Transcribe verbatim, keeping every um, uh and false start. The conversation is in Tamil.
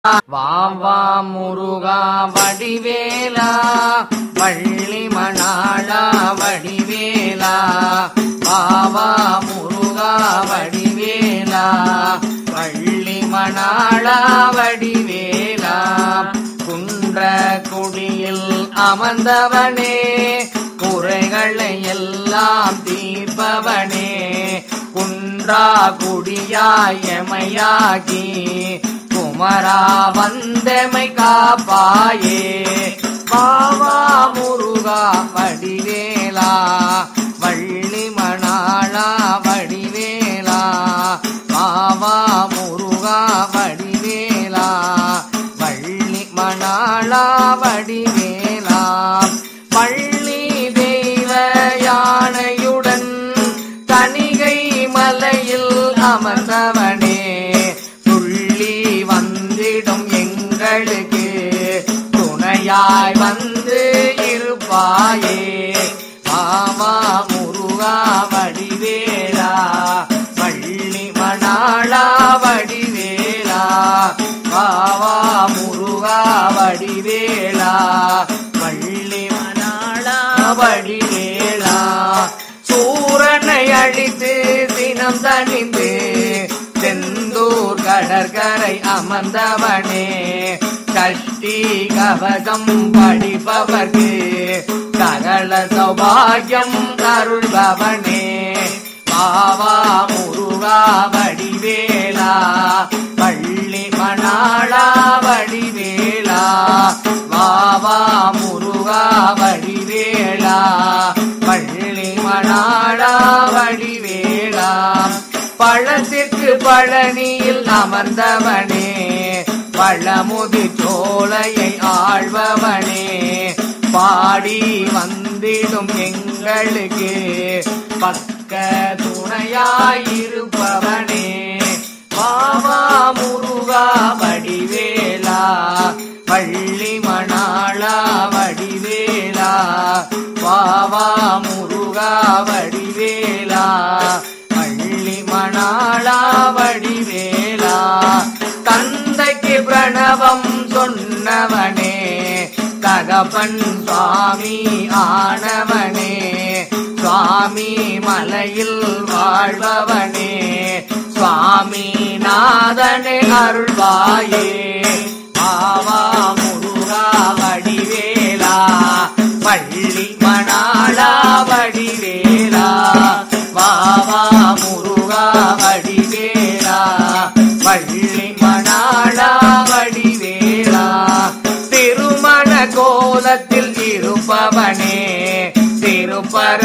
வாவா முருகா வடிவேலா வள்ளி மணாளா வடிவேலா வாவா முருகா வடிவேலா வள்ளி மணாளா வடிவேலா குன்ற குடியில் அமர்ந்தவனே குறைகளை எல்லாம் தீர்ப்பவனே குன்றா குடியாய் எமையாகி குமரா வந்தமை காப்பாயே வாவா முருகா வடிவேலா வள்ளி மணாளா வடிவேலா வாவா முருகா வடிவேலா வள்ளி மணாளா வடிவேலா பள்ளி தெய்வ யானையுடன் தணிகை மலையில் அமர்ந்தவனே துள்ளி வந்திடும் எங்களுக்கு துணையாய் வந்து இருப்பாயே வாவா முருகா வடிவேலா வள்ளி மணாளா வடிவேலா வாவா முருகா வடிவேலா வள்ளி மணாளா வடிவேலா சூரனை அழித்து தினம் தணிந்து செந்தூர் கடற்கரை அமர்ந்தவனே சஷ்டி கவசம் படிப்பவர்க்கு சகல சௌபாகியம் அருள்பவனே வாவா முருகா வடிவேலா வள்ளி மணாளா வடிவேலா வாவா முருகா வடிவேலா வள்ளி மணாளா வடிவேலா பழத்திற்கு பழனியில் அமர்ந்தவனே பழமுதி சோலையை ஆழ்பவனே பாடி வந்திடும் எங்களுக்கு பக்க துணையாயிருப்பவனே வாவா முருகா வடிவேலா வள்ளி மணாளா வடிவேலா வாவா முருகா வடிவேலா வள்ளி மணாளா வடிவேலா தந்தைக்கு பிரணவம் சொன்னவனே தகப்பன் சுவாமி ஆனவனே சுவாமி மலையில் வாழ்பவனே சுவாமி நாதனே அருள்வாயே வாவா முருகா வடிவேலா வள்ளி மணாளா வடிவேலா வாவா முருகா வடிவேலா வள்ளி மணாளா வடிவேலா திருமண கோலத்தில் இருப்பவனே திருப்பர